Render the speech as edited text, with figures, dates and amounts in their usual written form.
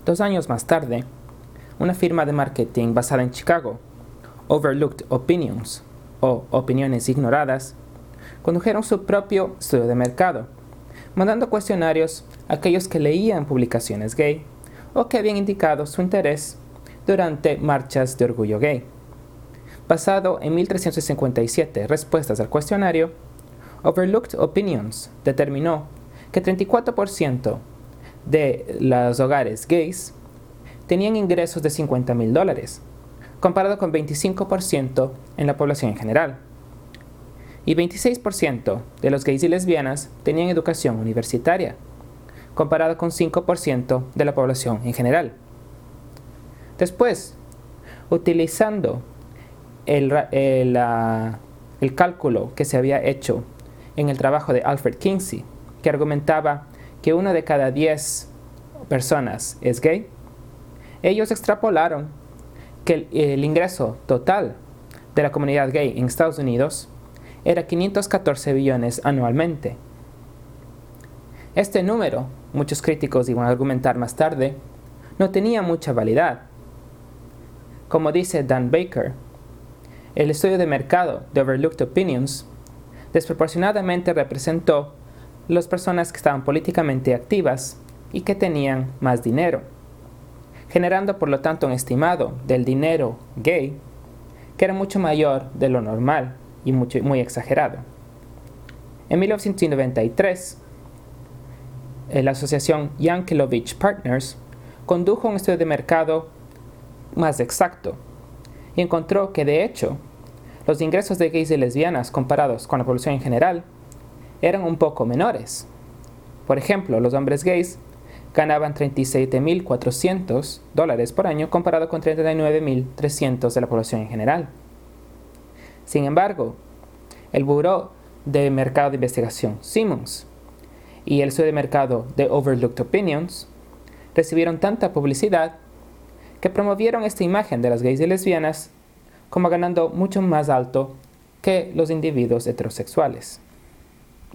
2 años más tarde, una firma de marketing basada en Chicago, Overlooked Opinions, o Opiniones Ignoradas, condujeron su propio estudio de mercado, mandando cuestionarios a aquellos que leían publicaciones gay o que habían indicado su interés durante marchas de orgullo gay. Basado en 1.357 respuestas al cuestionario, Overlooked Opinions determinó que 34% de los hogares gays tenían ingresos de $50,000, comparado con 25% en la población en general. Y 26% de los gays y lesbianas tenían educación universitaria, comparado con 5% de la población en general. Después, utilizando el cálculo que se había hecho en el trabajo de Alfred Kinsey, que argumentaba que 1 de cada 10 personas es gay, ellos extrapolaron que el ingreso total de la comunidad gay en Estados Unidos era 514 billones anualmente. Este número, muchos críticos iban a argumentar más tarde, no tenía mucha validad. Como dice Dan Baker, el estudio de mercado de Overlooked Opinions desproporcionadamente representó las personas que estaban políticamente activas y que tenían más dinero, generando por lo tanto un estimado del dinero gay que era mucho mayor de lo normal y muy exagerado. En 1993, la asociación Yankelovich Partners condujo un estudio de mercado más exacto y encontró que, de hecho, los ingresos de gays y lesbianas comparados con la población en general eran un poco menores. Por ejemplo, los hombres gays ganaban $37,400 por año comparado con $39,300 de la población en general. Sin embargo, el Buró de Mercado de Investigación Simmons y el estudio de mercado de Overlooked Opinions recibieron tanta publicidad que promovieron esta imagen de las gays y lesbianas como ganando mucho más alto que los individuos heterosexuales.